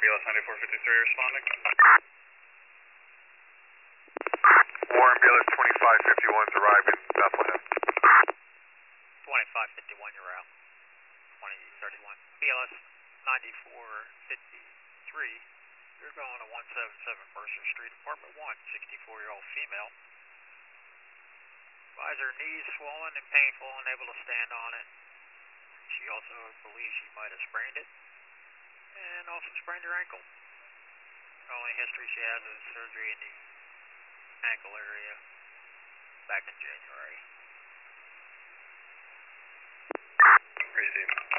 BLS 9453 responding. Warren BLS 2551's arriving Bethlehem. 2551, you're out. 2031. BLS 9453, you're going to 177 Mercer Street, apartment 1, 64-year-old female. Advisor knees swollen and painful, unable to stand on it. She also believes she might have sprained it, and also sprained her ankle. The only history she has is surgery in the ankle area back in January. Received.